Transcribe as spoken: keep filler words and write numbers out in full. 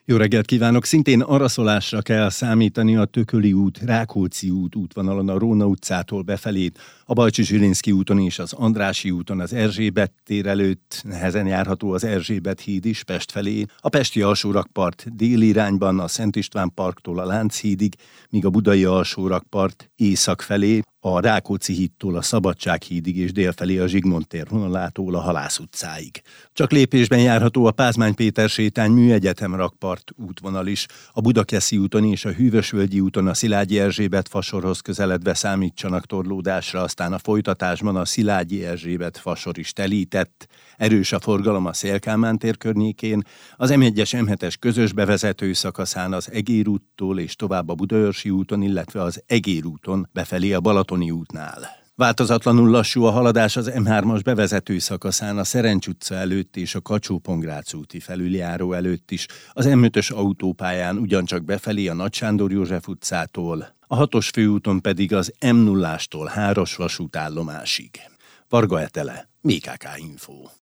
Jó reggelt kívánok! Szintén araszolásra kell számítani a Tököli út, Rákóczi út útvonalon a Róna utcától befelé, a Bajcsy-Zsilinszky úton és az Andrássy úton az Erzsébet tér előtt, nehezen járható az Erzsébet híd is Pest felé, a pesti alsórakpart déli irányban a Szent István parktól a Lánchídig, míg a budai alsórakpart észak felé, a Rákóczi hídtól a Szabadsághídig és délfelé a Zsigmond tér vonalától a Halász utcáig. Csak lépésben járható a Pázmány Péter sétány Műegyetem rakpart útvonal is. A Budakeszi úton és a Hűvösvölgyi úton a Szilágyi Erzsébet fasorhoz közeledve számítsanak torlódásra, aztán a folytatásban a Szilágyi Erzsébet fasor is telített. Erős a forgalom a Széll-Kálmán tér környékén, az em egyes em hetes közös bevezető szakaszán az Egér úttól és tovább a Budaörsi úton, illetve az Egér úton befelé a Balatoni útnál. Változatlanul lassú a haladás az em hármas bevezető szakaszán a Szerencs utca előtt és a Kacsó-Pongrác úti felüljáró előtt is, az em ötös autópályán ugyancsak befelé a Nagy Sándor József utcától, a hatos főúton pedig az em nullástól Háros vasútállomásig. Varga Etele, bé ká ká Info.